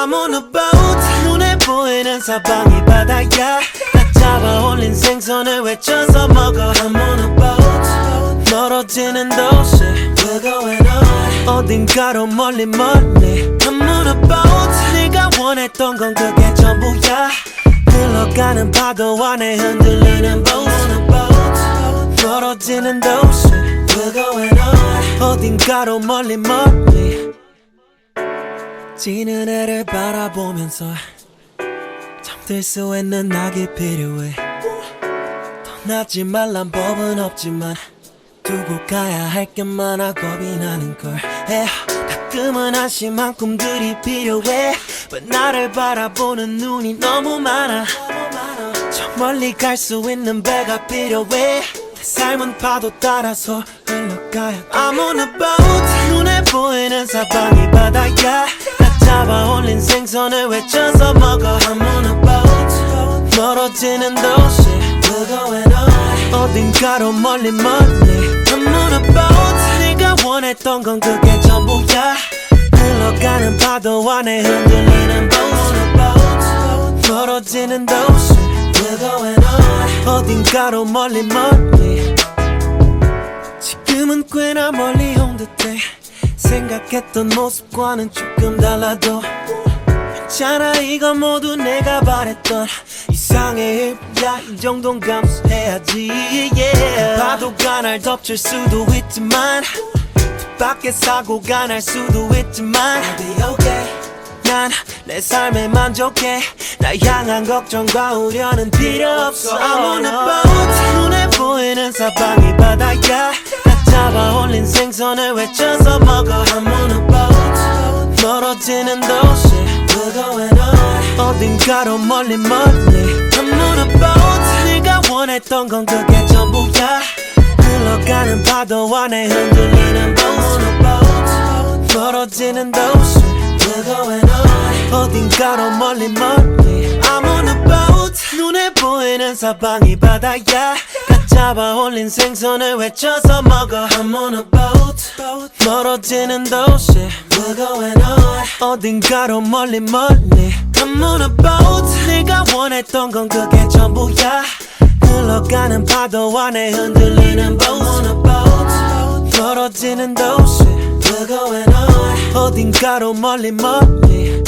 I'm on a boat. 눈에 보이는 사방이 바다야. 다 잡아 올린 생선을 외쳐서 먹어. I'm on a boat. 멀어지는 도시 We're going on. 어딘가로 멀리 멀리 I'm on a boat. 네가 원했던 건 그게 전부야. 흘러가는 파도 안에 흔들리는 boat. I'm on a boat. 멀어지는 도시 We're going on. 어딘가로 멀리 멀리 지는 해를 바라보면서 잠들 수 있는 낙이 필요해. 떠나지 말란 법은 없지만 두고 가야 할 게 많아 겁이 나는걸. 가끔은 한심한 꿈들이 필요해. But 나를 바라보는 눈이 너무 많아. 저 멀리 갈 수 있는 배가 필요해. 내 삶은 파도 따라서 흘러가야 돼. I'm on a boat. 눈에 보이는 사방이 바다야. 다 잡아 올린 생선을 외쳐서 먹어. I'm on a boat. 멀어지는 도시 We're going on. 어딘가로 멀리 멀리 I'm on a boat. 네가 원했던 건 그게 전부야. 흘러가는 파도 안에 흔들리는 boat. I'm on a boat. 멀어지는 도시 We're going on. 어딘가로 멀리 멀리 지금은 꽤나 멀리 온 듯해. 생각했던 모습과는 조금 달라도 괜찮아. 이건 모두 내가 바랬던 이상의 일이야. 이 정도는 감수해야지. yeah. 파도가 날 덮칠 수도 있지만 뜻밖의 사고가 날 수도 있지만 I'll be okay. 난 내 삶에 만족해. 나 향한 걱정과 우려는 필요 없어. I'm on a boat. 눈에 보이는 사방이 바다야. 다 잡아 올린 생선을 외쳐서 먹어. I'm on a boat. 멀어지는 도시 We're going on. 어딘가로 멀리 멀리 I'm on a boat. 네가 원했던 건 그게 전부야. 흘러가는 파도 안에 흔들리는 boat. I'm on a boat. 멀어지는 도시 We're going on. 어딘가로 멀리 멀리 I'm on a boat. 눈에 보이는 사방이 바다야. 다 잡아 올린 생선을 외쳐서 먹어. I'm on a boat. 멀어지는 도시 We're going on. 어딘가로 멀리 멀리 I'm on a boat. 네가 원했던 건 그게 전부야. 흘러가는 파도 안에 흔들리는 boat. I'm on a boat. 멀어지는 도시 We're going on. 어딘가로 멀리 멀리